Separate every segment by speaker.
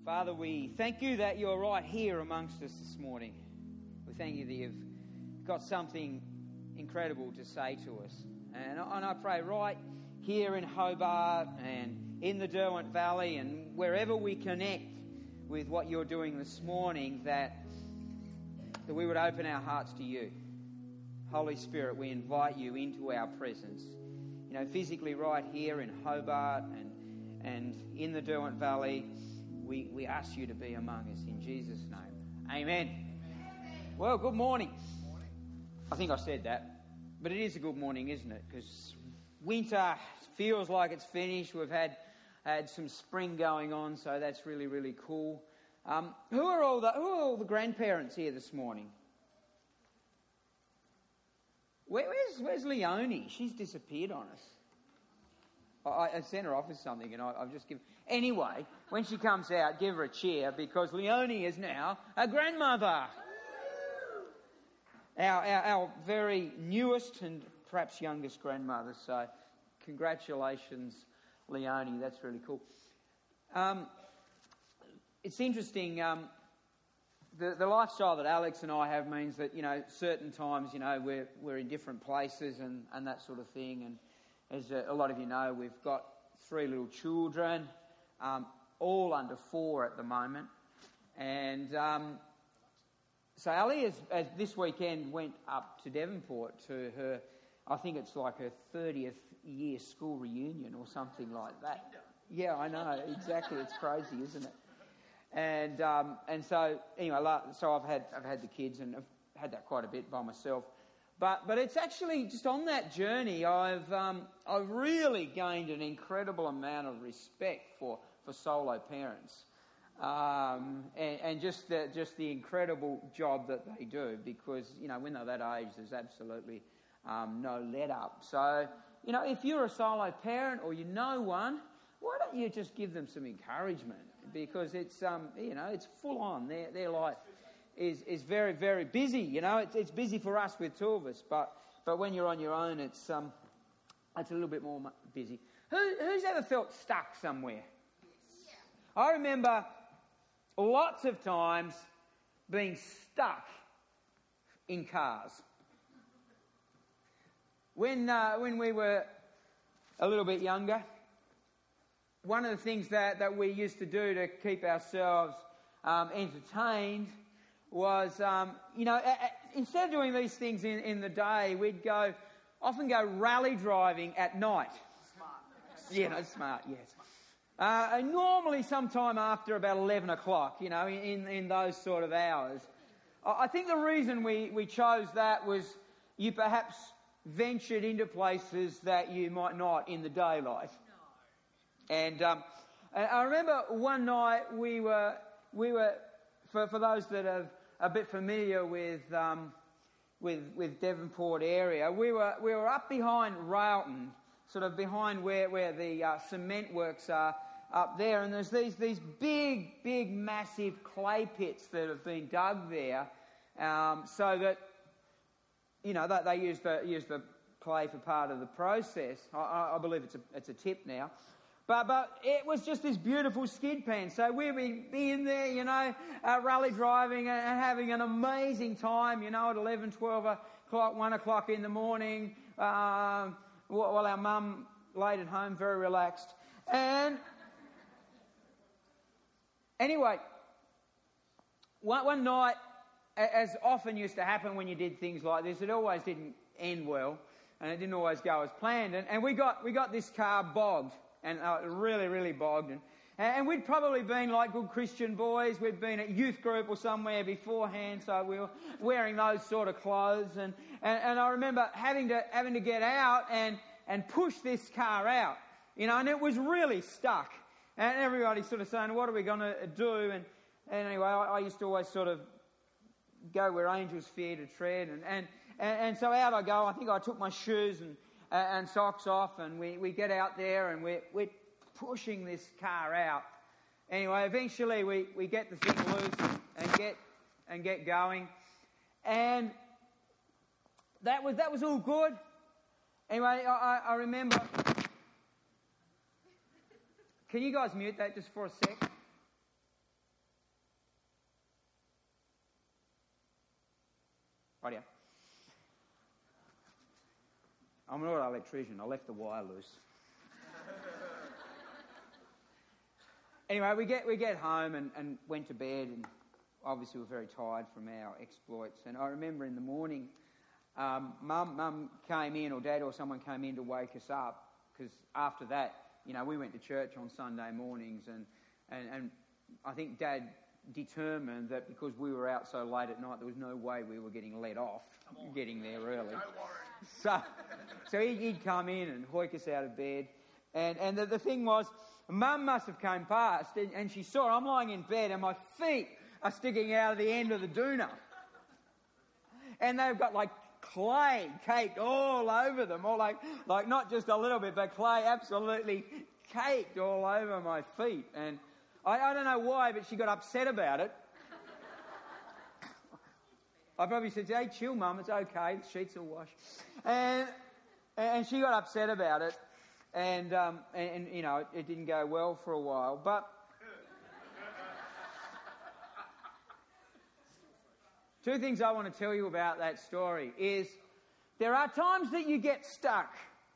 Speaker 1: Father, we thank you that you're right here amongst us this morning. We thank you that you've got something incredible to say to us. And I pray right here in Hobart and in the Derwent Valley and wherever we connect with what you're doing this morning, that we would open our hearts to you. Holy Spirit, we invite you into our presence. You know, physically right here in Hobart and in the Derwent Valley, we ask you to be among us in Jesus' name. Amen. Well, good morning. I think I said that, but it is a good morning, isn't it? Because winter feels like it's finished. We've had some spring going on, so that's really, really cool. Who are all the grandparents here this morning? Where's Leonie? She's disappeared on us. I sent her off with something, and I've just given... Anyway, when she comes out, give her a cheer, because Leonie is now a grandmother. Our very newest and perhaps youngest grandmother. So, congratulations, Leonie. That's really cool. It's interesting. The lifestyle that Alex and I have means that, you know, certain times, you know, we're in different places and that sort of thing. And as a lot of you know, we've got 3 little children, all under 4 at the moment. And so Ali, as this weekend, went up to Devonport to her, I think it's like her 30th year school reunion or something like that. Yeah, I know, exactly. It's crazy, isn't it? And so anyway, so I've had the kids and I've had that quite a bit by myself. But it's actually just on that journey I've really gained an incredible amount of respect for solo parents, and just the incredible job that they do, because, you know, when they're that age, there's absolutely no let up. So, you know, if you're a solo parent or you know one, why don't you just give them some encouragement? Because it's it's full on. Their life is very, very busy. You know, it's busy for us with 2 of us, but when you're on your own, it's a little bit more busy. Who's ever felt stuck somewhere? Yeah. I remember lots of times being stuck in cars. When we were a little bit younger, one of the things that we used to do to keep ourselves entertained was, instead of doing these things in the day, we'd often go rally driving at night. Smart. Yeah, smart, yes. And normally sometime after about 11 o'clock, you know, in those sort of hours. I think the reason we chose that was you perhaps ventured into places that you might not in the daylight. And I remember one night we were for those that are a bit familiar with Devonport area, we were up behind Railton, sort of behind where the cement works are up there, and there's these big massive clay pits that have been dug there, so that, you know, that they use the clay for part of the process. I believe it's a tip now. But it was just this beautiful skid pan. So we'd be in there, you know, rally driving and having an amazing time, you know, at 11, 12 o'clock, 1 o'clock in the morning, while our mum laid at home very relaxed. And anyway, one night, as often used to happen when you did things like this, it always didn't end well, and it didn't always go as planned. And we got this car bogged. And really, really bogged. And we'd probably been like good Christian boys. We'd been at youth group or somewhere beforehand, so we were wearing those sort of clothes. And I remember having to get out and push this car out, you know, and it was really stuck. And everybody sort of saying, what are we going to do? And anyway, I used to always sort of go where angels fear to tread. And so out I go. I think I took my shoes and socks off, and we get out there and we're pushing this car out. Anyway, eventually we get the thing loose and get going, and that was all good. Anyway, I remember. Can you guys mute that just for a sec? Rightio. I'm not an electrician. I left the wire loose. Anyway, we get home and went to bed, and obviously we're very tired from our exploits. And I remember in the morning, Mum came in, or Dad or someone came in to wake us up, because after that, we went to church on Sunday mornings, and I think Dad determined that because we were out so late at night, there was no way we were getting let off getting there early. So he'd come in and hoik us out of bed. And the thing was, Mum must have come past and she saw I'm lying in bed and my feet are sticking out of the end of the doona. And they've got like clay caked all over them, or like not just a little bit, but clay absolutely caked all over my feet. And I don't know why, but she got upset about it. I probably said, "Hey, chill, Mum, it's okay, the sheets will wash." And she got upset about it, and it didn't go well for a while. But two things I want to tell you about that story is there are times that you get stuck.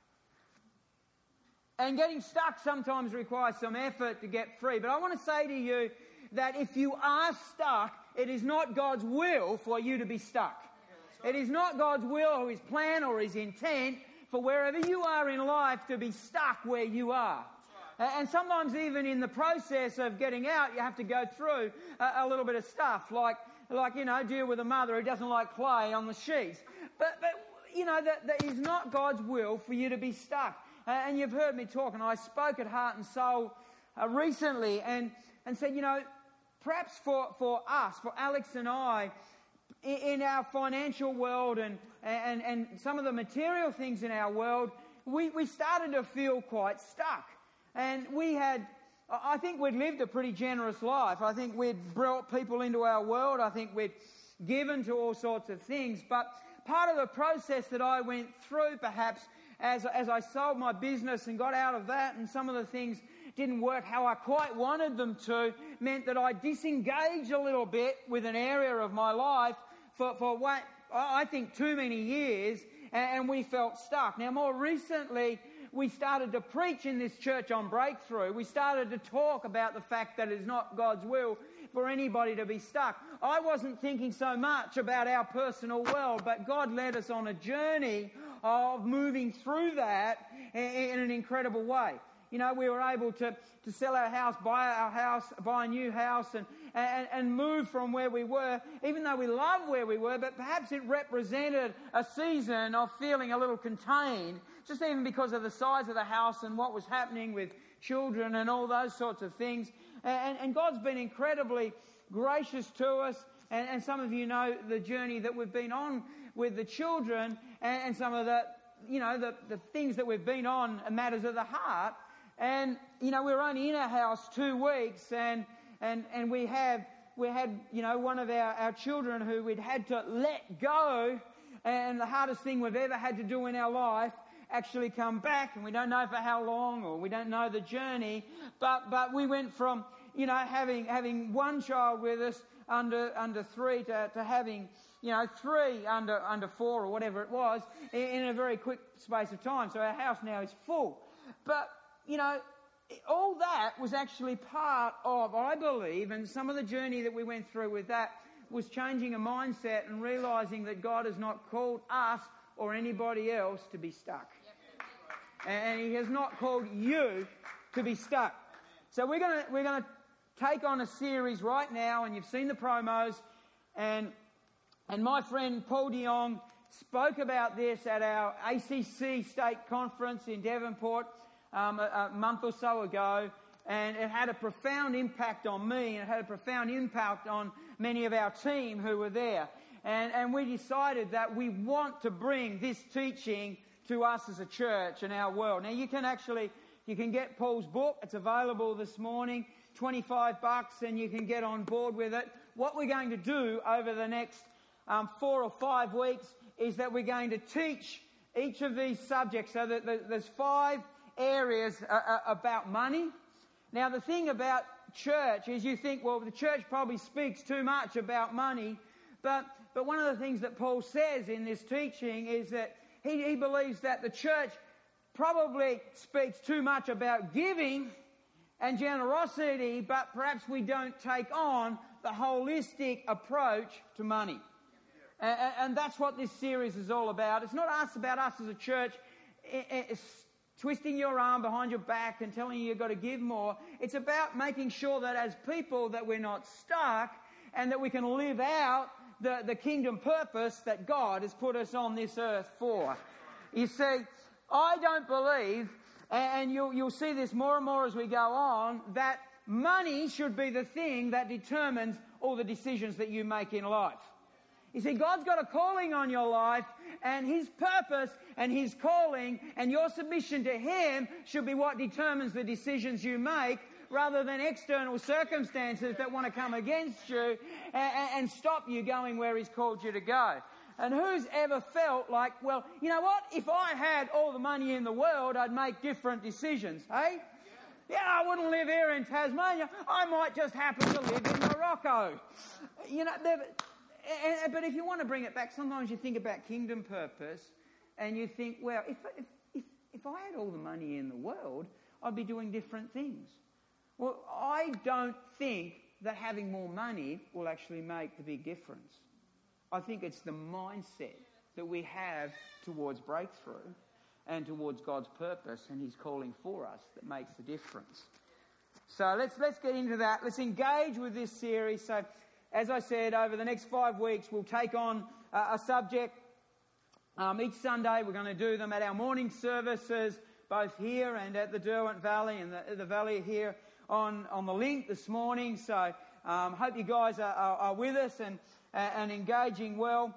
Speaker 1: And getting stuck sometimes requires some effort to get free. But I want to say to you that if you are stuck, it is not God's will for you to be stuck. It is not God's will or His plan or His intent for wherever you are in life to be stuck where you are. And sometimes even in the process of getting out, you have to go through a little bit of stuff, like deal with a mother who doesn't like clay on the sheets. But that is not God's will for you to be stuck. And you've heard me talk, and I spoke at Heart and Soul recently and said, perhaps for us, for Alex and I, in our financial world and some of the material things in our world, we started to feel quite stuck. And I think we'd lived a pretty generous life. I think we'd brought people into our world. I think we'd given to all sorts of things. But part of the process that I went through, perhaps, as I sold my business and got out of that, and some of the things didn't work how I quite wanted them to, meant that I disengaged a little bit with an area of my life for what I think too many years, and we felt stuck. Now, more recently, we started to preach in this church on breakthrough. We started to talk about the fact that it is not God's will for anybody to be stuck. I wasn't thinking so much about our personal world, but God led us on a journey of moving through that in an incredible way. We were able to sell our house, buy a new house, and move from where we were, even though we love where we were, but perhaps it represented a season of feeling a little contained, just even because of the size of the house and what was happening with children and all those sorts of things. And God's been incredibly gracious to us, and some of you know the journey that we've been on with the children and some of the things that we've been on, matters of the heart. And, we were only in our house 2 weeks and we had one of our children who we'd had to let go, and the hardest thing we've ever had to do in our life, actually come back, and we don't know for how long, or we don't know the journey, but we went from, having one child with us under 3 to having, 3 under 4 or whatever it was in a very quick space of time. So our house now is full. But, all that was actually part of, I believe, and some of the journey that we went through with that was changing a mindset and realising that God has not called us or anybody else to be stuck. And He has not called you to be stuck. So we're going to take on a series right now, and you've seen the promos, and my friend Paul de Jong spoke about this at our ACC State Conference in Devonport a month or so ago, and it had a profound impact on me, and it had a profound impact on many of our team who were there. And we decided that we want to bring this teaching to us as a church and our world. Now, you can get Paul's book. It's available this morning, $25, and you can get on board with it. What we're going to do over the next 4 or 5 weeks is that we're going to teach each of these subjects. So that there's 5 areas about money. Now, the thing about church is you think, well, the church probably speaks too much about money, but but one of the things that Paul says in this teaching is that he believes that the church probably speaks too much about giving and generosity, but perhaps we don't take on the holistic approach to money. And that's what this series is all about. It's not about us as a church twisting your arm behind your back and telling you you've got to give more. It's about making sure that as people that we're not stuck and that we can live out the kingdom purpose that God has put us on this earth for. You see, I don't believe, and you'll see this more and more as we go on, that money should be the thing that determines all the decisions that you make in life. You see, God's got a calling on your life, and His purpose and His calling and your submission to Him should be what determines the decisions you make, rather than external circumstances that want to come against you and stop you going where He's called you to go. And who's ever felt like, well, you know what? If I had all the money in the world, I'd make different decisions, hey? Yeah, I wouldn't live here in Tasmania. I might just happen to live in Morocco. You know, but if you want to bring it back, sometimes you think about kingdom purpose and you think, well, if I had all the money in the world, I'd be doing different things. Well, I don't think that having more money will actually make the big difference. I think it's the mindset that we have towards breakthrough and towards God's purpose and His calling for us that makes the difference. So let's get into that. Let's engage with this series. So, as I said, over the next 5 weeks, we'll take on a subject. Each Sunday, we're going to do them at our morning services, both here and at the Derwent Valley and the valley here on the link this morning. So, hope you guys are with us and engaging well.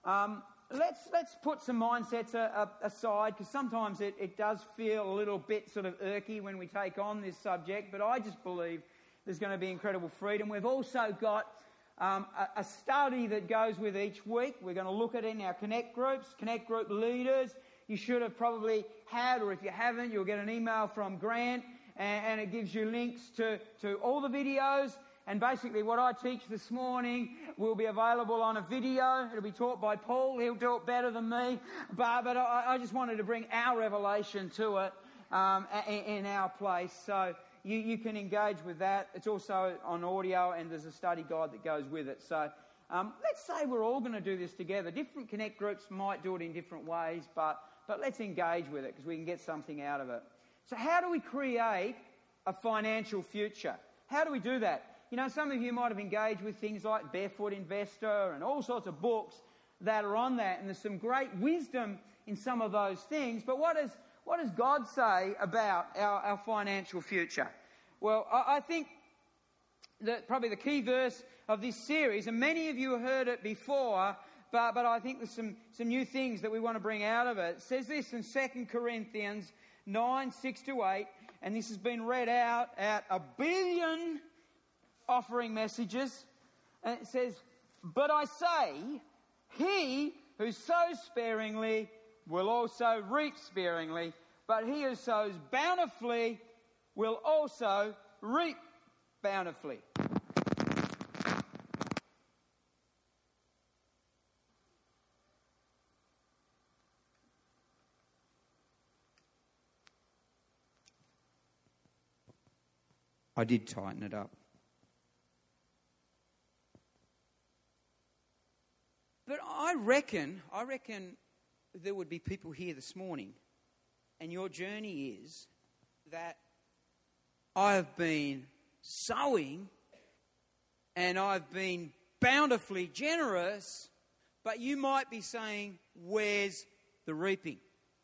Speaker 1: Let's put some mindsets aside, because sometimes it does feel a little bit sort of irky when we take on this subject, but I just believe there's going to be incredible freedom. We've also got a study that goes with each week. We're going to look at it in our Connect groups, Connect group leaders. You should have probably had, or if you haven't, you'll get an email from Grant, and it gives you links to all the videos. And basically what I teach this morning will be available on a video. It'll be taught by Paul. He'll do it better than me. But I just wanted to bring our revelation to it in our place. So you can engage with that. It's also on audio, and there's a study guide that goes with it. So let's say we're all going to do this together. Different Connect groups might do it in different ways, but let's engage with it because we can get something out of it. So how do we create a financial future? How do we do that? You know, some of you might have engaged with things like Barefoot Investor and all sorts of books that are on that, and there's some great wisdom in some of those things. But what does God say about our financial future? Well, I think that probably the key verse of this series, and many of you have heard it before, but I think there's some new things that we want to bring out of it. It says this in 2 Corinthians 9, 6-8, and this has been read out at 1 billion offering messages, and it says, "But I say, he who sows sparingly will also reap sparingly, but he who sows bountifully will also reap bountifully." I did tighten it up. But I reckon there would be people here this morning, and your journey is that I've been sowing and I've been bountifully generous, but you might be saying, where's the reaping?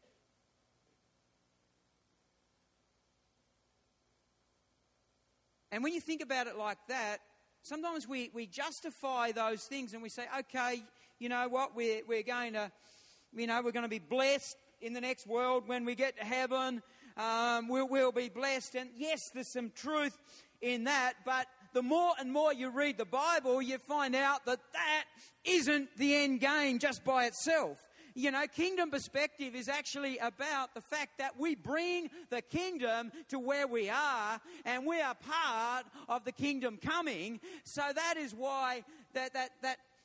Speaker 1: And when you think about it like that, sometimes we justify those things and we say, okay, you know what, we're going to be blessed in the next world when we get to heaven. We'll be blessed. And yes, there's some truth in that, but the more and more you read the Bible, you find out that isn't the end game just by itself. You know, kingdom perspective is actually about the fact that we bring the kingdom to where we are, and we are part of the kingdom coming. So that is why that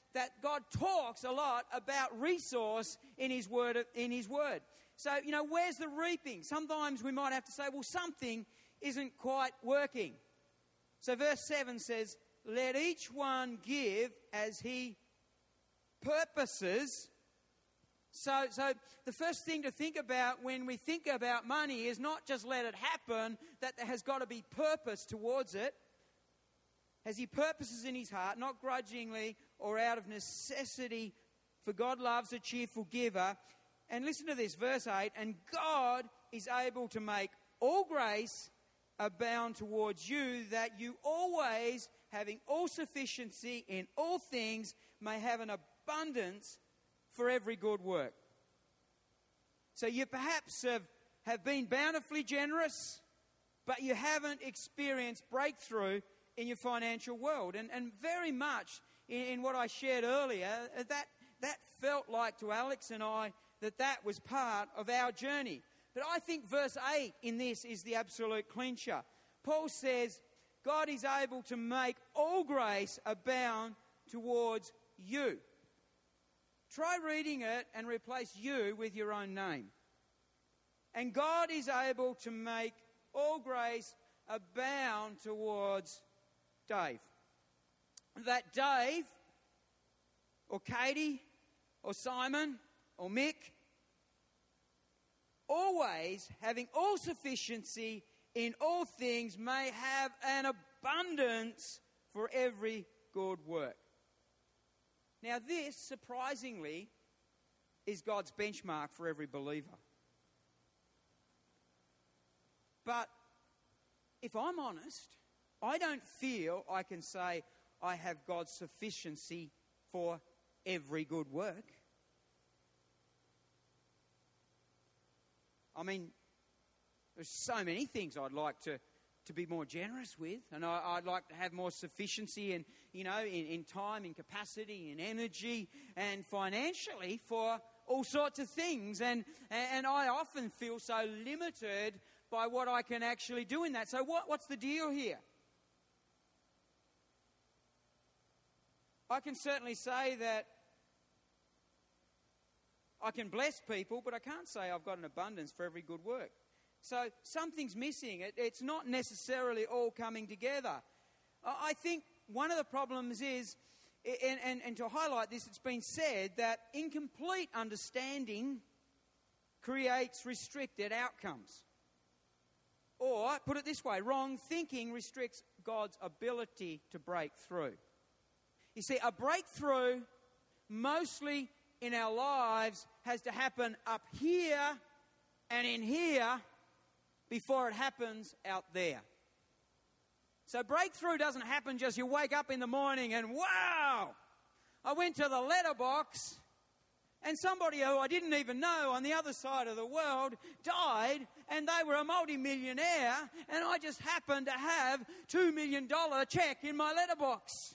Speaker 2: God talks a lot about resource in His Word. So, where's the reaping? Sometimes we might have to say, well, something isn't quite working. So verse 7 says, let each one give as he purposes. So the first thing to think about when we think about money is not just let it happen, that there has got to be purpose towards it. As he purposes in his heart, not grudgingly or out of necessity, for God loves a cheerful giver. And listen to this, verse 8, and God is able to make all grace abound towards you, that you always, having all sufficiency in all things, may have an abundance for every good work. So you perhaps have been bountifully generous, but you haven't experienced breakthrough in your financial world. And very much in what I shared earlier, that felt like to Alex and I that was part of our journey. But I think verse 8 in this is the absolute clincher. Paul says, God is able to make all grace abound towards you. Try reading it and replace you with your own name. And God is able to make all grace abound towards Dave. That Dave, or Katie, or Simon, or Mick, always having all sufficiency in all things may have an abundance for every good work. Now this, surprisingly, is God's benchmark for every believer. But if I'm honest, I don't feel I can say I have God's sufficiency for every good work. I mean, there's so many things I'd like to be more generous with, and I'd like to have more sufficiency in time, in capacity, in energy, and financially for all sorts of things. And I often feel so limited by what I can actually do in that. So what's the deal here? I can certainly say that I can bless people, but I can't say I've got an abundance for every good work. So something's missing. It's not necessarily all coming together. I think one of the problems is, and to highlight this, it's been said that incomplete understanding creates restricted outcomes. Or, put it this way, wrong thinking restricts God's ability to break through. You see, a breakthrough mostly in our lives has to happen up here and in here before it happens out there. So breakthrough doesn't happen just you wake up in the morning and wow, I went to the letterbox and somebody who I didn't even know on the other side of the world died and they were a multi-millionaire and I just happened to have $2 million check in my letterbox.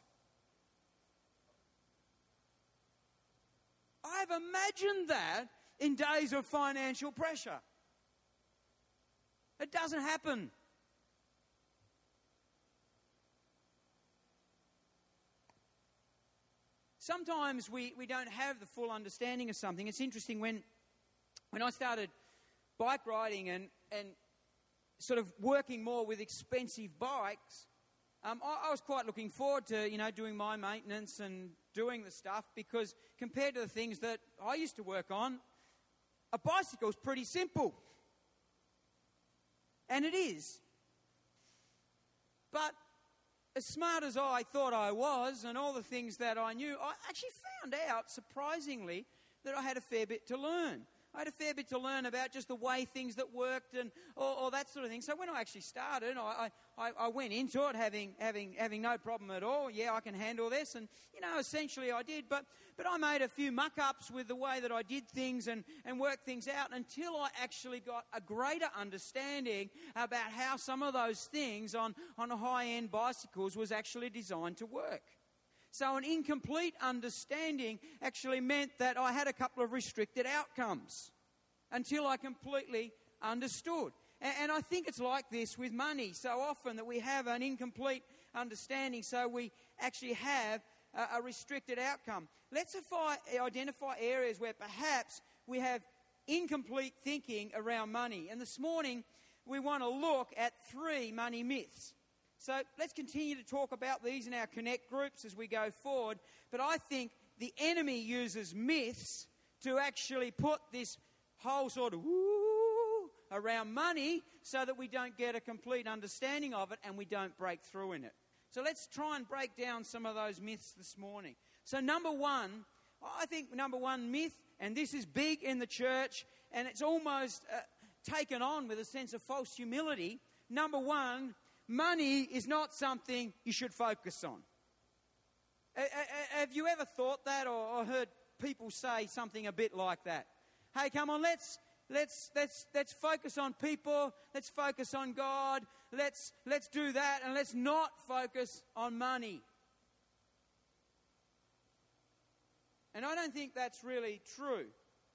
Speaker 2: I've imagined that in days of financial pressure. It doesn't happen. Sometimes we don't have the full understanding of something. It's interesting, when I started bike riding and sort of working more with expensive bikes, I was quite looking forward to, doing my maintenance and doing the stuff, because compared to the things that I used to work on, a bicycle is pretty simple. And it is. But as smart as I thought I was and all the things that I knew, I actually found out, surprisingly, that I had a fair bit to learn. I had a fair bit to learn about just the way things that worked and or that sort of thing. So when I actually started, I went into it having no problem at all. Yeah, I can handle this. And, essentially I did. But I made a few muck-ups with the way that I did things and worked things out until I actually got a greater understanding about how some of those things on high-end bicycles was actually designed to work. So an incomplete understanding actually meant that I had a couple of restricted outcomes until I completely understood. And I think it's like this with money so often, that we have an incomplete understanding, so we actually have a restricted outcome. Let's identify areas where perhaps we have incomplete thinking around money. And this morning, we want to look at 3 money myths. So let's continue to talk about these in our Connect groups as we go forward. But I think the enemy uses myths to actually put this whole sort of woo around money so that we don't get a complete understanding of it and we don't break through in it. So let's try and break down some of those myths this morning. So number one myth, and this is big in the church, and it's almost taken on with a sense of false humility. Number one, money is not something you should focus on. Have you ever thought that or heard people say something a bit like that? Hey, come on, let's focus on people. Let's focus on God. Let's do that, and let's not focus on money. And I don't think that's really true.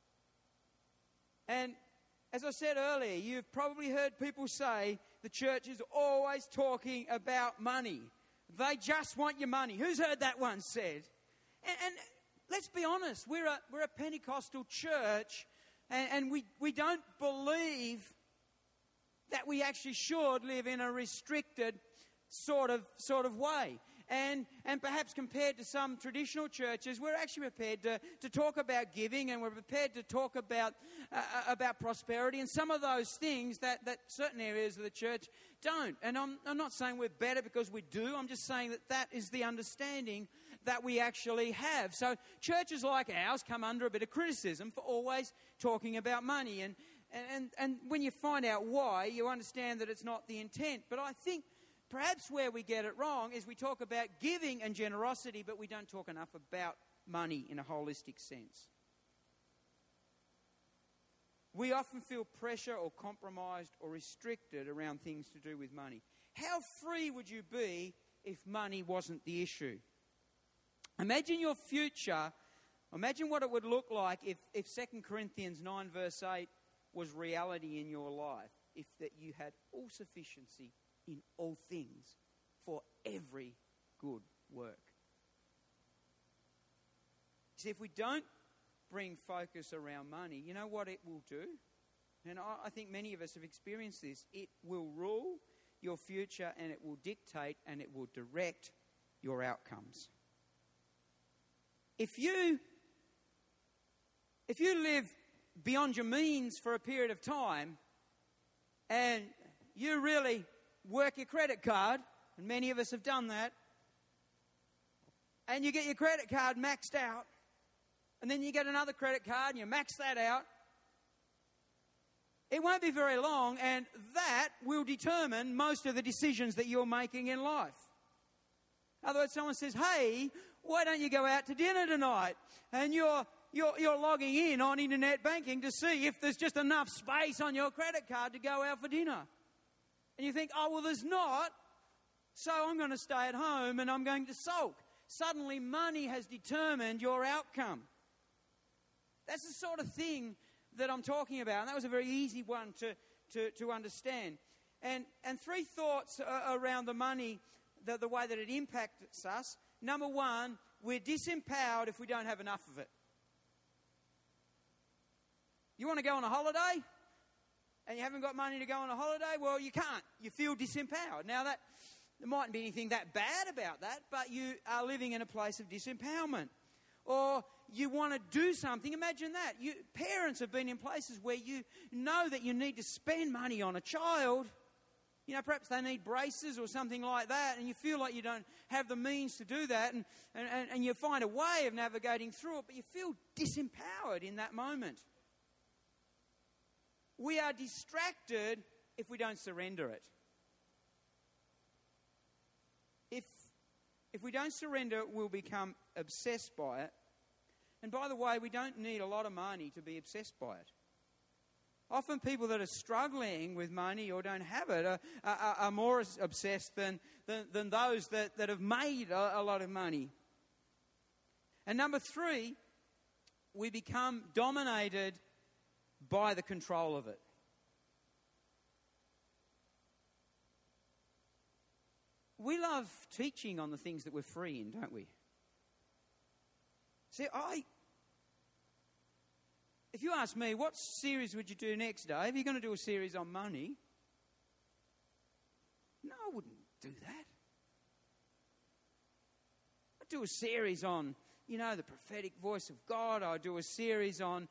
Speaker 2: And as I said earlier, you've probably heard people say the church is always talking about money. They just want your money. Who's heard that one said? And let's be honest, we're a Pentecostal church, and we don't believe that we actually should live in a restricted sort of way. And perhaps compared to some traditional churches, we're actually prepared to talk about giving, and we're prepared to talk about prosperity and some of those things that certain areas of the church don't. And I'm not saying we're better because we do. I'm just saying that is the understanding that we actually have. So churches like ours come under a bit of criticism for always talking about money. And when you find out why, you understand that it's not the intent. But I think perhaps where we get it wrong is we talk about giving and generosity, but we don't talk enough about money in a holistic sense. We often feel pressure or compromised or restricted around things to do with money. How free would you be if money wasn't the issue? Imagine your future. Imagine what it would look like if 2 Corinthians 9 verse 8 was reality in your life, if that you had all sufficiency in all things for every good work. See, if we don't bring focus around money, you know what it will do? And I think many of us have experienced this. It will rule your future, and it will dictate and it will direct your outcomes. If you live beyond your means for a period of time and you really work your credit card, and many of us have done that, and you get your credit card maxed out, and then you get another credit card and you max that out, it won't be very long, and that will determine most of the decisions that you're making in life. In other words, someone says, hey, why don't you go out to dinner tonight? And you're logging in on internet banking to see if there's just enough space on your credit card to go out for dinner. And you think, oh, well, there's not, so I'm going to stay at home and I'm going to sulk. Suddenly, money has determined your outcome. That's the sort of thing that I'm talking about, and that was a very easy one to understand. And 3 thoughts around the money, the way that it impacts us. Number one, we're disempowered if we don't have enough of it. You want to go on a holiday and you haven't got money to go on a holiday? Well, you can't. You feel disempowered. Now, there mightn't be anything that bad about that, but you are living in a place of disempowerment. Or you want to do something. Imagine that. Parents have been in places where you know that you need to spend money on a child. You know, perhaps they need braces or something like that, and you feel like you don't have the means to do that, and you find a way of navigating through it, but you feel disempowered in that moment. We are distracted if we don't surrender it. If we don't surrender it, we'll become obsessed by it. And by the way, we don't need a lot of money to be obsessed by it. Often people that are struggling with money or don't have it are more obsessed than those that have made a lot of money. And number 3, we become dominated by the control of it. We love teaching on the things that we're free in, don't we? See, if you ask me, what series would you do next, Dave? Are you going to do a series on money? No, I wouldn't do that. I'd do a series on, the prophetic voice of God. I'll do a series on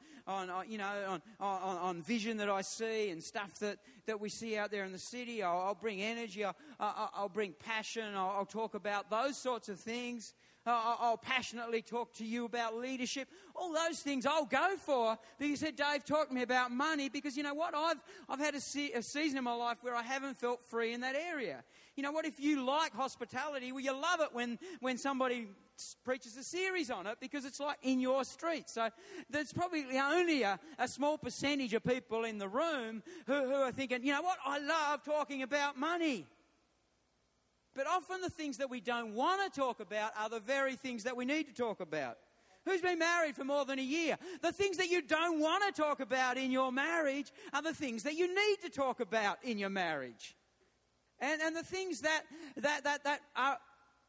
Speaker 2: vision that I see and stuff that we see out there in the city. I'll bring energy. I'll bring passion. I'll talk about those sorts of things. I'll passionately talk to you about leadership. All those things I'll go for. But you said, Dave, talk to me about money, because you know what? I've had a season in my life where I haven't felt free in that area. You know what? If you like hospitality, well, you love it when somebody preaches a series on it, because it's like in your street. So there's probably only a small percentage of people in the room who are thinking, you know what? I love talking about money. But often the things that we don't want to talk about are the very things that we need to talk about. Who's been married for more than a year? The things that you don't want to talk about in your marriage are the things that you need to talk about in your marriage. And the things that are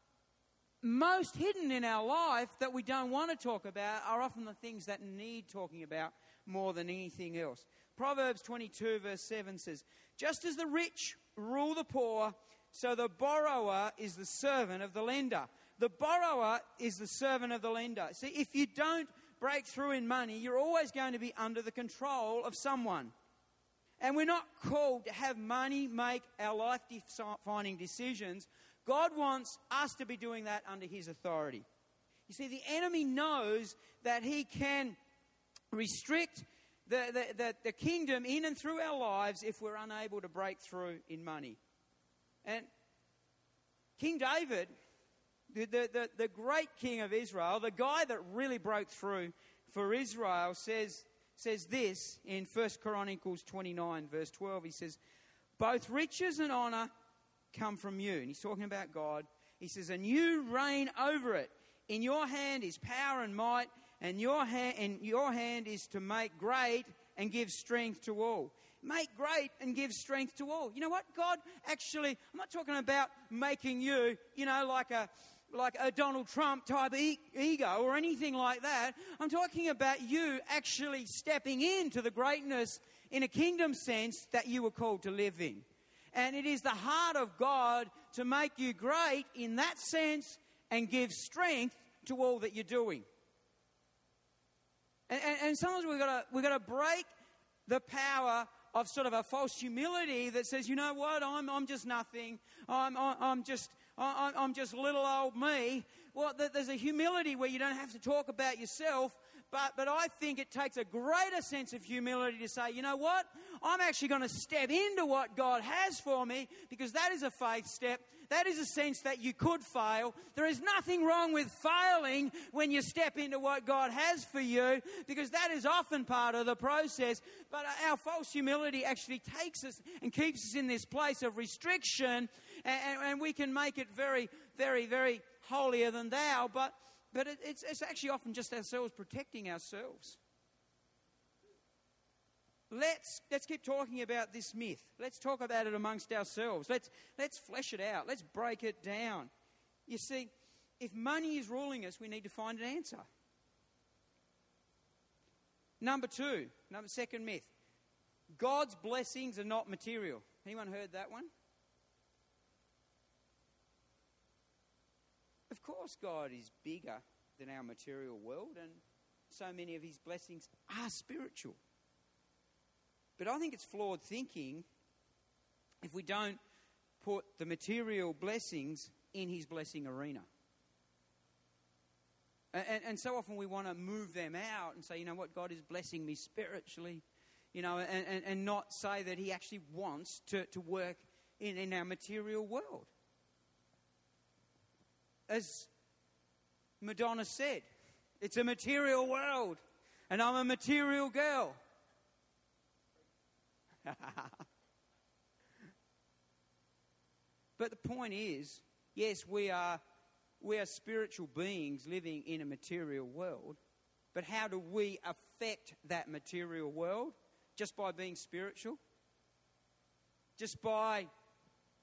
Speaker 2: most hidden in our life that we don't want to talk about are often the things that need talking about more than anything else. Proverbs 22 verse 7 says, "Just as the rich rule the poor, so the borrower is the servant of the lender." The borrower is the servant of the lender. See, if you don't break through in money, you're always going to be under the control of someone. And we're not called to have money make our life-defining decisions. God wants us to be doing that under His authority. You see, the enemy knows that he can restrict the kingdom in and through our lives if we're unable to break through in money. And King David, the great king of Israel, the guy that really broke through for Israel, says this in 1 Chronicles 29 verse 12. He says, "Both riches and honour come from you." And he's talking about God. He says, "And you reign over it. In your hand is power and might, and your hand is to make great and give strength to all." Make great and give strength to all. You know what? God actually, I'm not talking about making you, like a Donald Trump type ego or anything like that. I'm talking about you actually stepping into the greatness in a kingdom sense that you were called to live in. And it is the heart of God to make you great in that sense and give strength to all that you're doing. And sometimes we've got to break the power of sort of a false humility that says, you know what, I'm just nothing. I'm just little old me. Well, there's a humility where you don't have to talk about yourself, but I think it takes a greater sense of humility to say, you know what, I'm actually going to step into what God has for me, because that is a faith step. That is a sense that you could fail. There is nothing wrong with failing when you step into what God has for you, because that is often part of the process. But our false humility actually takes us and keeps us in this place of restriction, and we can make it very, very, very holier than thou, but it's actually often just ourselves protecting ourselves. Let's keep talking about this myth. Let's talk about it amongst ourselves. Let's flesh it out. Let's break it down. You see, if money is ruling us, we need to find an answer. Second myth. God's blessings are not material. Anyone heard that one? Of course, God is bigger than our material world, and so many of His blessings are spiritual. But I think it's flawed thinking if we don't put the material blessings in His blessing arena. And so often we want to move them out and say, you know what, God is blessing me spiritually, and not say that He actually wants to work in our material world. As Madonna said, it's a material world, and I'm a material girl. But the point is, yes, we are spiritual beings living in a material world, but how do we affect that material world? Just by being spiritual? Just by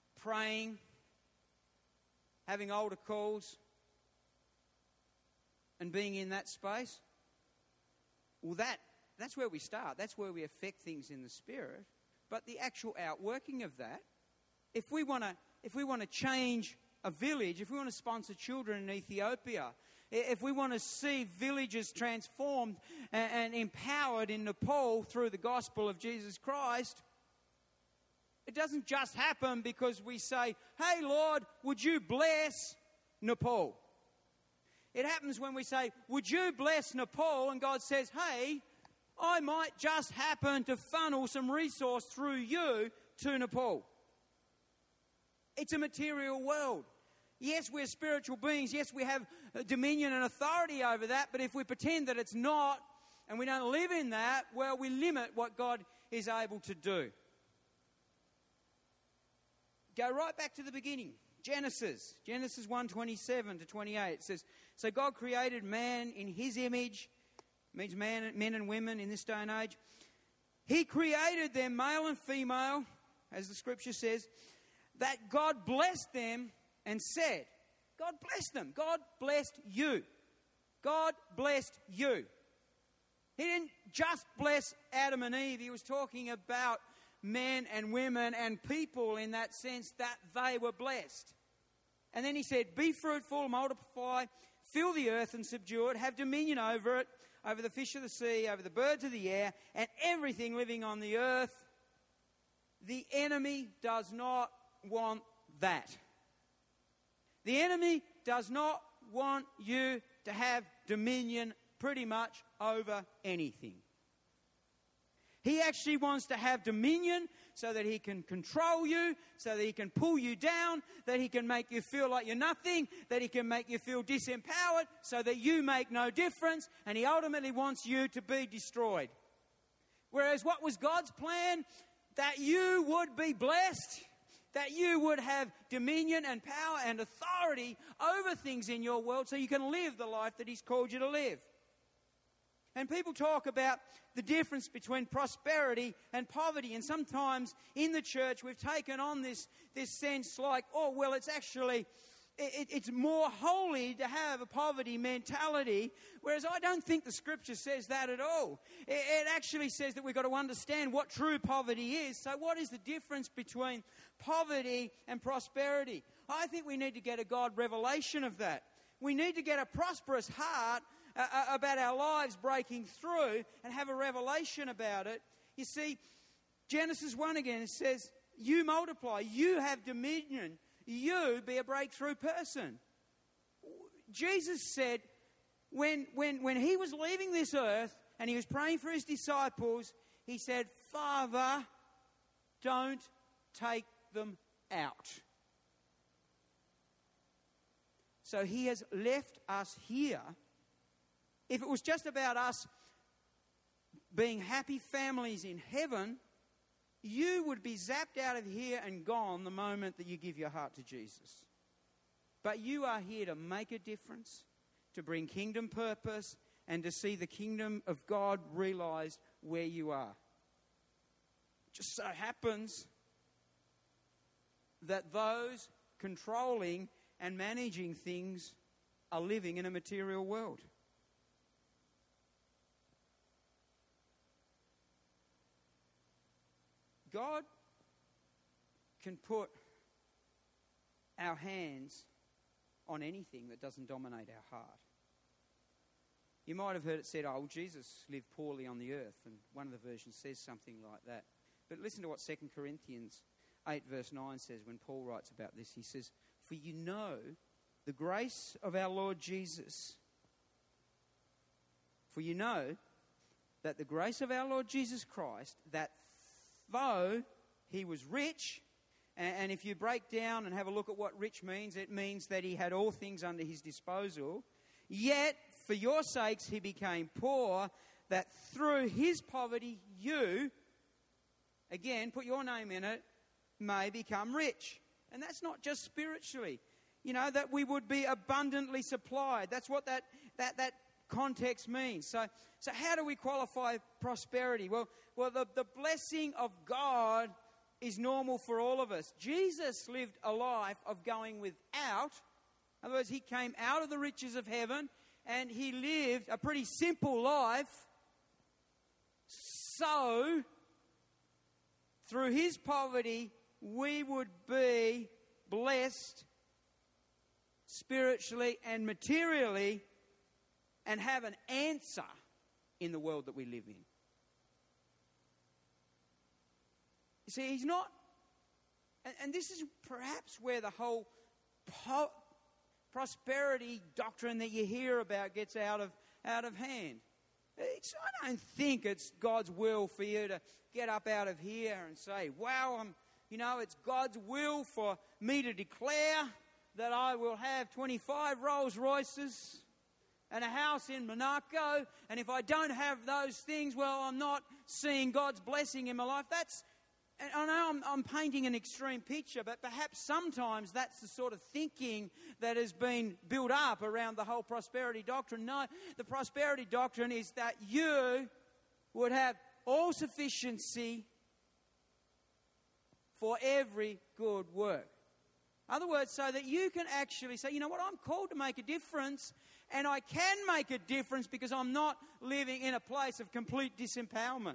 Speaker 2: praying, having altar calls, and being in that space, well, that's where we start. That's where we affect things in the Spirit. But the actual outworking of that, if we want to change a village, if we want to sponsor children in Ethiopia, if we want to see villages transformed and empowered in Nepal through the gospel of Jesus Christ, it doesn't just happen because we say, hey, Lord, would you bless Nepal? It happens when we say, would you bless Nepal? And God says, hey, I might just happen to funnel some resource through you to Nepal. It's a material world. Yes, we're spiritual beings. Yes, we have dominion and authority over that. But if we pretend that it's not and we don't live in that, well, we limit what God is able to do. Go right back to the beginning. Genesis 1:27 to 28. It says, so God created man in his image. Means men and women in this day and age. He created them male and female, as the scripture says, that God blessed them and said, God blessed them. God blessed you. God blessed you. He didn't just bless Adam and Eve. He was talking about men and women and people in that sense that they were blessed. And then he said, be fruitful, multiply, fill the earth and subdue it, have dominion over it, over the fish of the sea, over the birds of the air, and everything living on the earth. The enemy does not want that. The enemy does not want you to have dominion pretty much over anything. He actually wants to have dominion so that he can control you, so that he can pull you down, that he can make you feel like you're nothing, that he can make you feel disempowered, so that you make no difference, and he ultimately wants you to be destroyed. Whereas what was God's plan? That you would be blessed, that you would have dominion and power and authority over things in your world so you can live the life that he's called you to live. And people talk about the difference between prosperity and poverty. And sometimes in the church we've taken on this sense like, oh, well, it's actually, it's more holy to have a poverty mentality. Whereas I don't think the scripture says that at all. It actually says that we've got to understand what true poverty is. So what is the difference between poverty and prosperity? I think we need to get a God revelation of that. We need to get a prosperous heart about our lives breaking through and have a revelation about it. You see, Genesis 1 again, it says, you multiply, you have dominion, you be a breakthrough person. Jesus said, when he was leaving this earth and he was praying for his disciples, he said, Father, don't take them out. So he has left us here. If it was just about us being happy families in heaven, you would be zapped out of here and gone the moment that you give your heart to Jesus. But you are here to make a difference, to bring kingdom purpose, and to see the kingdom of God realized where you are. It just so happens that those controlling and managing things are living in a material world. God can put our hands on anything that doesn't dominate our heart. You might have heard it said, oh, Jesus lived poorly on the earth, and one of the versions says something like that. But listen to what 2 Corinthians 8 verse 9 says when Paul writes about this. He says, for you know the grace of our Lord Jesus. For you know that the grace of our Lord Jesus Christ, that though he was rich, and if you break down and have a look at what rich means, it means that he had all things under his disposal, yet for your sakes he became poor, that through his poverty you, again, put your name in it, may become rich. And that's not just spiritually. You know, that we would be abundantly supplied. That's what that context means. So how do we qualify prosperity? Well, the blessing of God is normal for all of us. Jesus lived a life of going without. In other words, he came out of the riches of heaven and he lived a pretty simple life. So, through his poverty, we would be blessed spiritually and materially and have an answer in the world that we live in. You see, he's not, and this is perhaps where the whole prosperity doctrine that you hear about gets out of hand. I don't think it's God's will for you to get up out of here and say, wow, it's God's will for me to declare that I will have 25 Rolls Royces and a house in Monaco, and if I don't have those things, well, I'm not seeing God's blessing in my life. And I know I'm painting an extreme picture, but perhaps sometimes that's the sort of thinking that has been built up around the whole prosperity doctrine. No, the prosperity doctrine is that you would have all sufficiency for every good work. In other words, so that you can actually say, you know what, I'm called to make a difference, and I can make a difference because I'm not living in a place of complete disempowerment.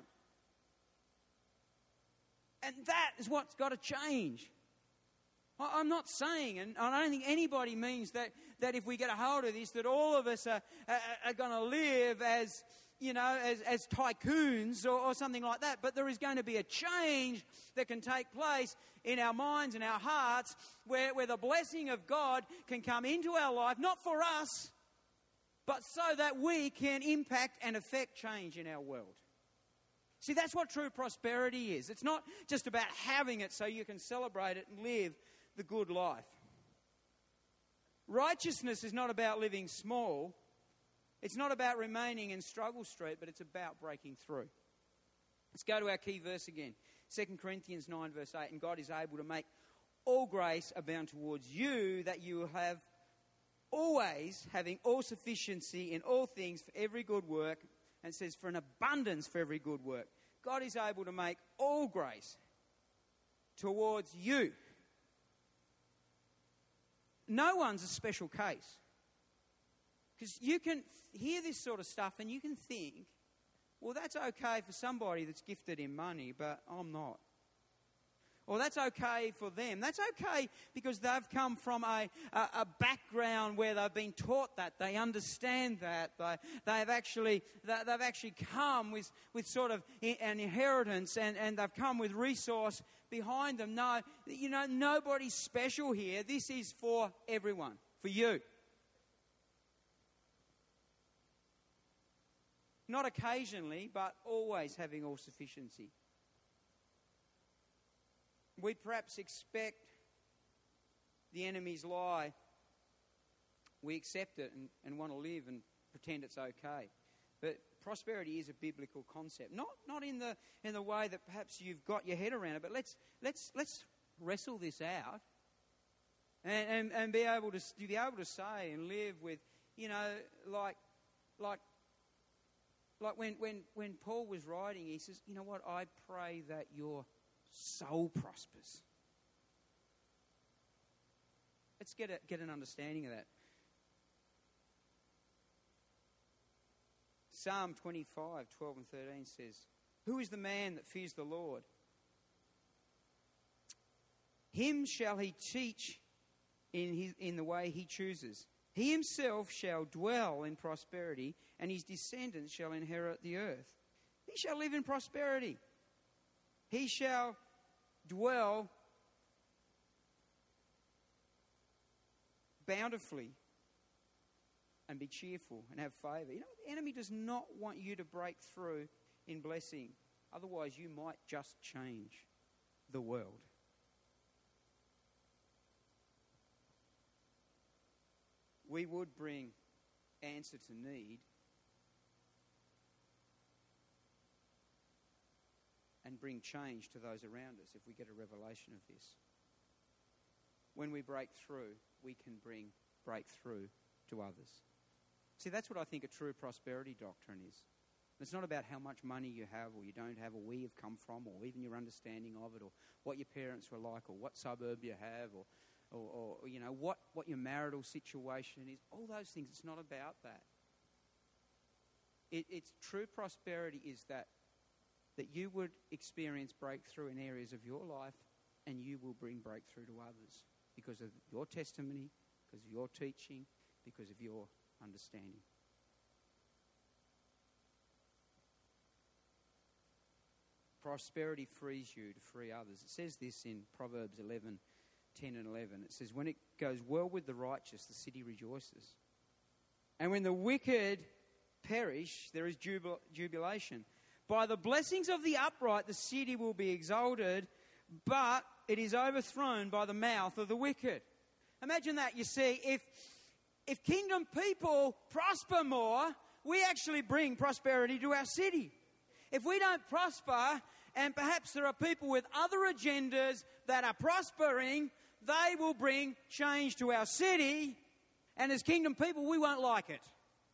Speaker 2: And that is what's got to change. I'm not saying, and I don't think anybody means that if we get a hold of this, that all of us are going to live as tycoons or something like that. But there is going to be a change that can take place in our minds and our hearts where the blessing of God can come into our life, not for us, but so that we can impact and affect change in our world. See, that's what true prosperity is. It's not just about having it so you can celebrate it and live the good life. Righteousness is not about living small. It's not about remaining in struggle street, but it's about breaking through. Let's go to our key verse again. 2 Corinthians 9 verse 8. And God is able to make all grace abound towards you, that you have always having all sufficiency in all things for every good work. And it says, for an abundance for every good work. God is able to make all grace towards you. No one's a special case. Because you can hear this sort of stuff and you can think, well, that's okay for somebody that's gifted in money, but I'm not. Or that's okay for them. That's okay because they've come from a background where they've been taught that. They understand that. They've actually come with sort of an inheritance and they've come with resource behind them. No, nobody's special here. This is for everyone, for you. Not occasionally, but always having all sufficiency. We perhaps expect the enemy's lie. We accept it and want to live and pretend it's okay. But prosperity is a biblical concept. Not in the way that perhaps you've got your head around it, but let's wrestle this out and be able to say and live with, like when Paul was writing, he says, you know what, I pray that your soul prospers. Let's get an understanding of that. Psalm 25, 12 and 13 says, who is the man that fears the Lord? Him shall he teach in the way he chooses. He himself shall dwell in prosperity, and his descendants shall inherit the earth. He shall live in prosperity. He shall dwell bountifully and be cheerful and have favour. The enemy does not want you to break through in blessing. Otherwise, you might just change the world. We would bring answer to need and bring change to those around us if we get a revelation of this. When we break through, we can bring breakthrough to others. See, that's what I think a true prosperity doctrine is. It's not about how much money you have or you don't have or where you've come from or even your understanding of it or what your parents were like or what suburb you have or what your marital situation is. All those things, it's not about that. It's true prosperity is that you would experience breakthrough in areas of your life, and you will bring breakthrough to others because of your testimony, because of your teaching, because of your understanding. Prosperity frees you to free others. It says this in Proverbs 11:10 and 11. It says, when it goes well with the righteous, the city rejoices. And when the wicked perish, there is jubilation. By the blessings of the upright, the city will be exalted, but it is overthrown by the mouth of the wicked. Imagine that. You see, if kingdom people prosper more, we actually bring prosperity to our city. If we don't prosper, and perhaps there are people with other agendas that are prospering, they will bring change to our city, and as kingdom people, we won't like it.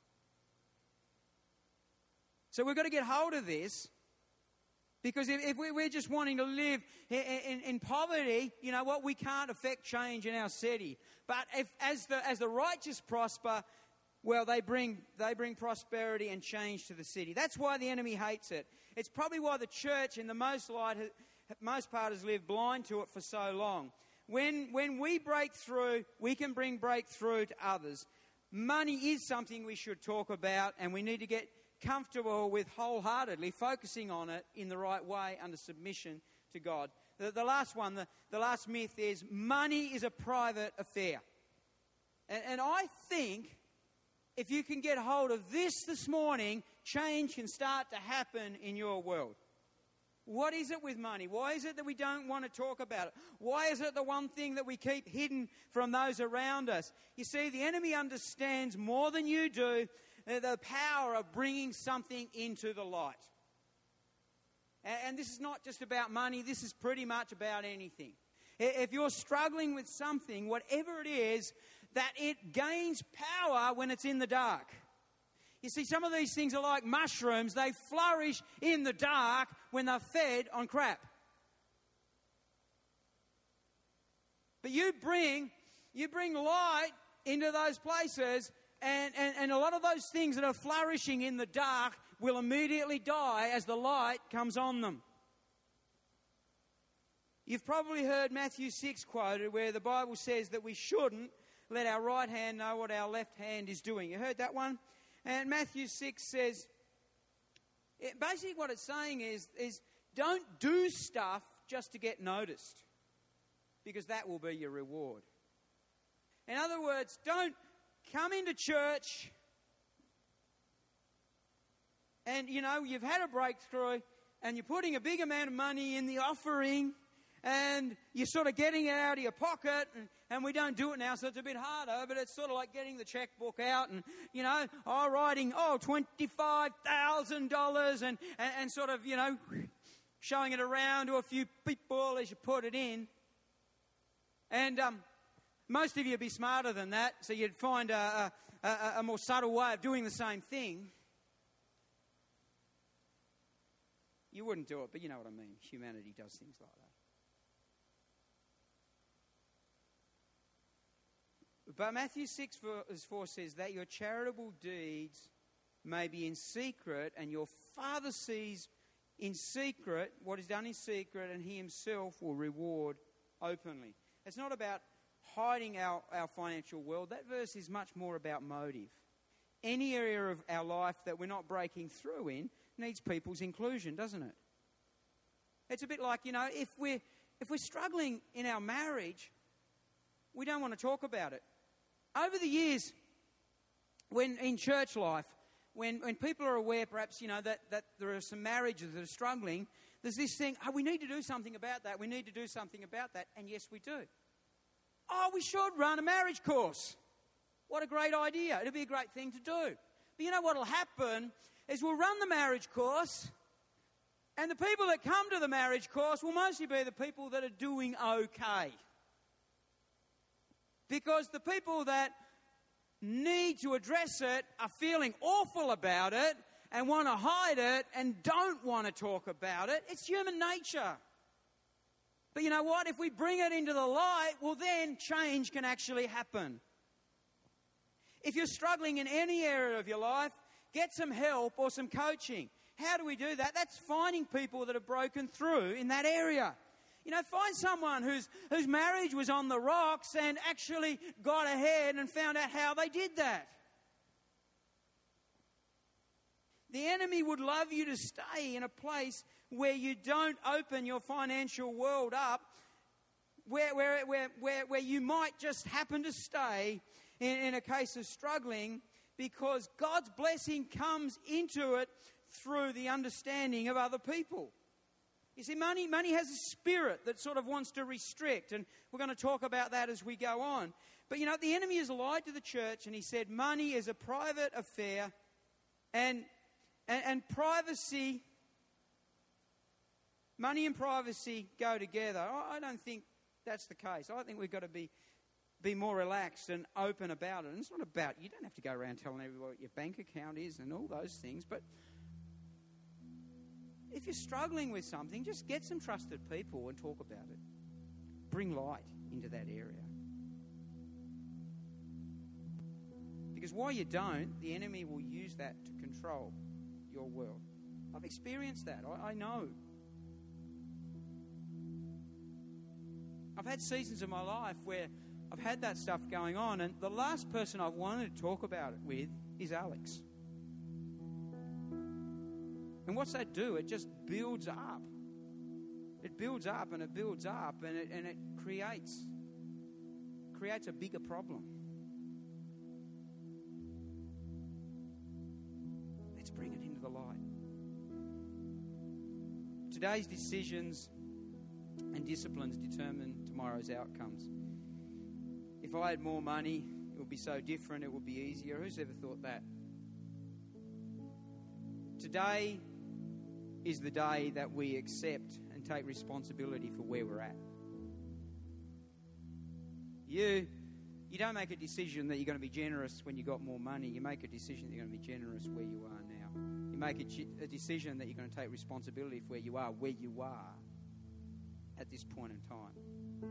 Speaker 2: So we've got to get hold of this, because if we're just wanting to live in poverty, you know what, we can't affect change in our city. But as the righteous prosper, well, they bring prosperity and change to the city. That's why the enemy hates it. It's probably why the church, in the most part, has lived blind to it for so long. When we break through, we can bring breakthrough to others. Money is something we should talk about, and we need to get comfortable with wholeheartedly focusing on it in the right way under submission to God. The last one, the last myth is money is a private affair. And I think if you can get hold of this morning, change can start to happen in your world. What is it with money? Why is it that we don't want to talk about it? Why is it the one thing that we keep hidden from those around us? You see, the enemy understands more than you do the power of bringing something into the light. And this is not just about money. This is pretty much about anything. If you're struggling with something, whatever it is, that it gains power when it's in the dark. You see, some of these things are like mushrooms. They flourish in the dark when they're fed on crap. But you bring light into those places, and a lot of those things that are flourishing in the dark will immediately die as the light comes on them. You've probably heard Matthew 6 quoted, where the Bible says that we shouldn't let our right hand know what our left hand is doing. You heard that one? And Matthew 6 says, basically what it's saying is don't do stuff just to get noticed, because that will be your reward. In other words, don't come into church and, you know, you've had a breakthrough and you're putting a big amount of money in the offering and you're sort of getting it out of your pocket, and we don't do it now, so it's a bit harder, but it's sort of like getting the checkbook out and, you know, writing, $25,000 and sort of, you know, showing it around to a few people as you put it in. And most of you would be smarter than that, so you'd find a more subtle way of doing the same thing. You wouldn't do it, but you know what I mean. Humanity does things like that. But Matthew 6 verse 4 says that your charitable deeds may be in secret, and your Father sees in secret what is done in secret, and He Himself will reward openly. It's not about hiding our financial world. That verse is much more about motive. Any area of our life that we're not breaking through in needs people's inclusion, doesn't it? It's a bit like, you know, if we're struggling in our marriage, we don't want to talk about it. Over the years, when in church life, when people are aware, perhaps, you know, that there are some marriages that are struggling, there's this thing, we need to do something about that. We need to do something about that. And yes, we do. We should run a marriage course. What a great idea. It'll be a great thing to do. But you know what will happen is we'll run the marriage course, and the people that come to the marriage course will mostly be the people that are doing okay. Because the people that need to address it are feeling awful about it and want to hide it and don't want to talk about it. It's human nature. But you know what? If we bring it into the light, well, then change can actually happen. If you're struggling in any area of your life, get some help or some coaching. How do we do that? That's finding people that have broken through in that area. You know, find someone whose marriage was on the rocks and actually got ahead and found out how they did that. The enemy would love you to stay in a place where you don't open your financial world up, where you might just happen to stay in a case of struggling, because God's blessing comes into it through the understanding of other people. You see, money has a spirit that sort of wants to restrict, and we're going to talk about that as we go on. But, you know, the enemy has lied to the church, and he said money is a private affair, and privacy, money and privacy go together. I don't think that's the case. I think we've got to be more relaxed and open about it. And it's not about, you don't have to go around telling everyone what your bank account is and all those things, but if you're struggling with something, just get some trusted people and talk about it. Bring light into that area. Because while you don't, the enemy will use that to control your world. I've experienced that. I know. I've had seasons of my life where I've had that stuff going on, and the last person I've wanted to talk about it with is Alex. And what's that do? It just builds up. It builds up and it builds up, and it creates a bigger problem. Let's bring it into the light. Today's decisions and disciplines determine tomorrow's outcomes. If I had more money, it would be so different, it would be easier. Who's ever thought that? Today is the day that we accept and take responsibility for where we're at. You don't make a decision that you're going to be generous when you got more money. You make a decision that you're going to be generous where you are now. You make a decision that you're going to take responsibility for where you are at this point in time.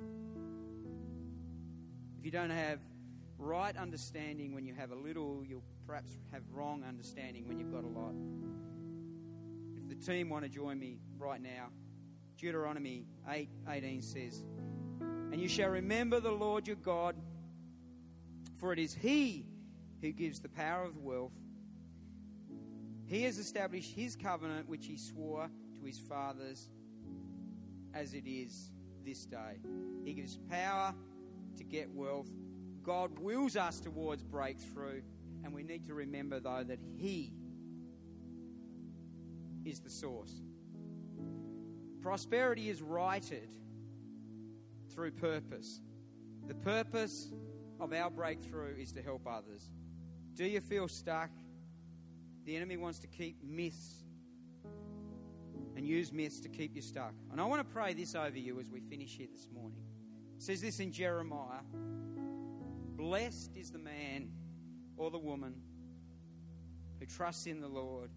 Speaker 2: If you don't have right understanding when you have a little, you'll perhaps have wrong understanding when you've got a lot. If the team want to join me right now, Deuteronomy 8:18 says, "And you shall remember the Lord your God, for it is He who gives the power of wealth. He has established His covenant, which He swore to His fathers, as it is this day." He gives power to get wealth. God wills us towards breakthrough, and we need to remember, though, that He is the source. Prosperity is righted through purpose. The purpose of our breakthrough is to help others. Do you feel stuck? The enemy wants to keep myths and use myths to keep you stuck. And I want to pray this over you as we finish here this morning. It says this in Jeremiah: "Blessed is the man or the woman who trusts in the Lord,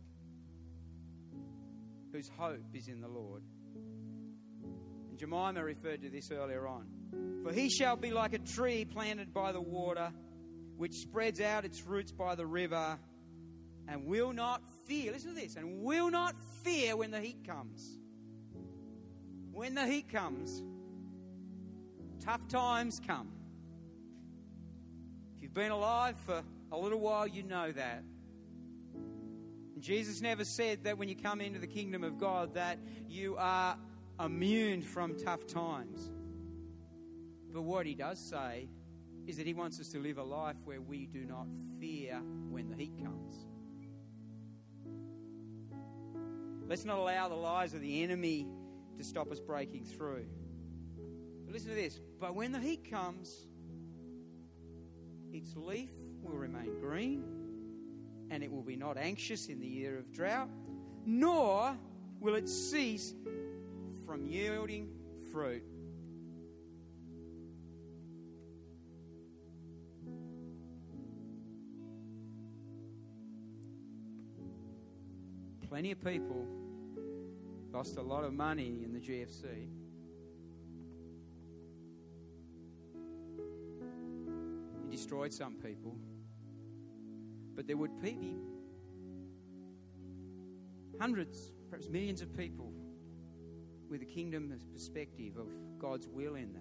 Speaker 2: whose hope is in the Lord." And Jemima referred to this earlier on. "For he shall be like a tree planted by the water, which spreads out its roots by the river, and will not fear," listen to this, "and will not fear when the heat comes." When the heat comes, tough times come. If you've been alive for a little while, you know that. And Jesus never said that when you come into the kingdom of God that you are immune from tough times. But what He does say is that He wants us to live a life where we do not fear when the heat comes. Let's not allow the lies of the enemy to stop us breaking through. But listen to this: "But when the heat comes, its leaf will remain green, and it will be not anxious in the year of drought, nor will it cease from yielding fruit." Plenty of people lost a lot of money in the GFC. It destroyed some people. But there would be hundreds, perhaps millions of people with a kingdom perspective of God's will in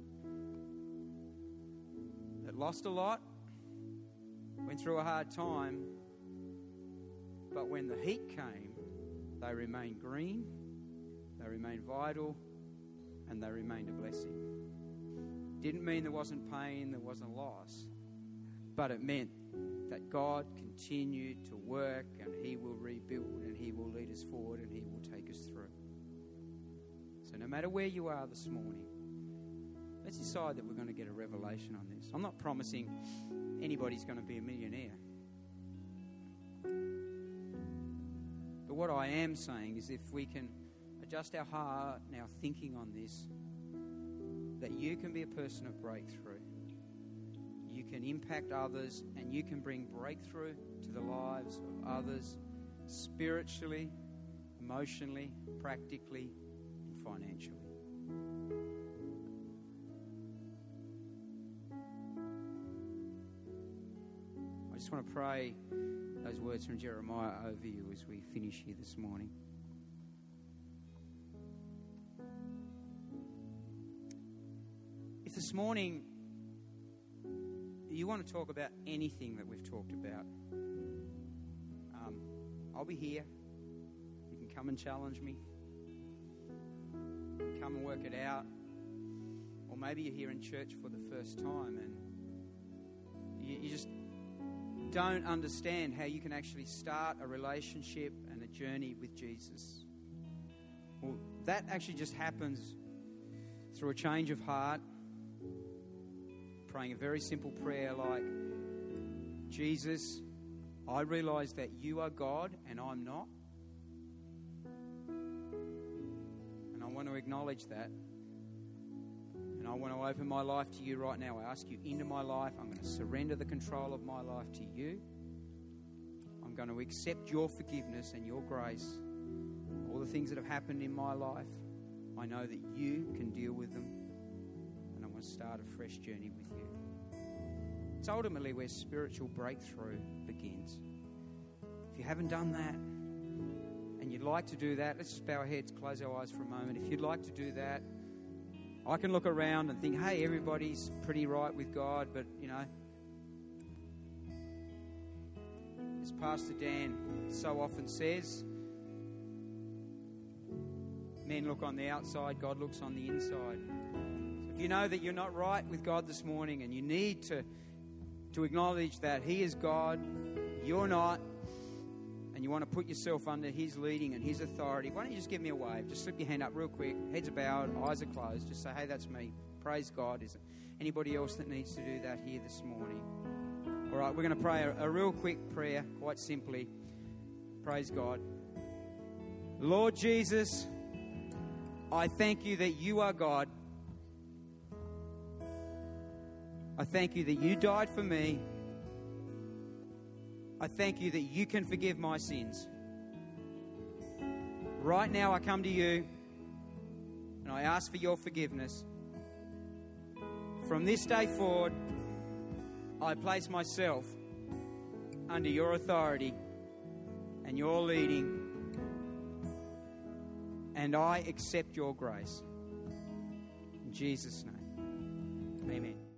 Speaker 2: that lost a lot, went through a hard time, but when the heat came, they remained green, they remained vital, and they remained a blessing. Didn't mean there wasn't pain, there wasn't loss, but it meant that God continued to work, and He will rebuild, and He will lead us forward, and He will take us through. So no matter where you are this morning, let's decide that we're going to get a revelation on this. I'm not promising anybody's going to be a millionaire. But what I am saying is if we can adjust our heart and our thinking on this, that you can be a person of breakthrough. You can impact others, and you can bring breakthrough to the lives of others spiritually, emotionally, practically, and financially. I just want to pray those words from Jeremiah over you as we finish here this morning. If this morning you want to talk about anything that we've talked about, I'll be here. You can come and challenge me. Come and work it out. Or maybe you're here in church for the first time and you just don't understand how you can actually start a relationship and a journey with Jesus. Well, that actually just happens through a change of heart, praying a very simple prayer like, Jesus, I realise that you are God and I'm not. And I want to acknowledge that. And I want to open my life to you right now. I ask you into my life. I'm going to surrender the control of my life to you. I'm going to accept your forgiveness and your grace. All the things that have happened in my life, I know that you can deal with them. And I want to start a fresh journey with you. It's ultimately where spiritual breakthrough begins. If you haven't done that and you'd like to do that, let's just bow our heads, close our eyes for a moment. If you'd like to do that, I can look around and think, hey, everybody's pretty right with God, but, you know, as Pastor Dan so often says, men look on the outside, God looks on the inside. So if you know that you're not right with God this morning and you need to acknowledge that He is God, you're not, and you want to put yourself under His leading and His authority, why don't you just give me a wave? Just slip your hand up real quick. Heads are bowed, eyes are closed. Just say, hey, that's me. Praise God. Is there anybody else that needs to do that here this morning? All right, we're going to pray a real quick prayer, quite simply. Praise God. Lord Jesus, I thank you that you are God. I thank you that you died for me. I thank you that you can forgive my sins. Right now I come to you and I ask for your forgiveness. From this day forward, I place myself under your authority and your leading, and I accept your grace. In Jesus' name, amen.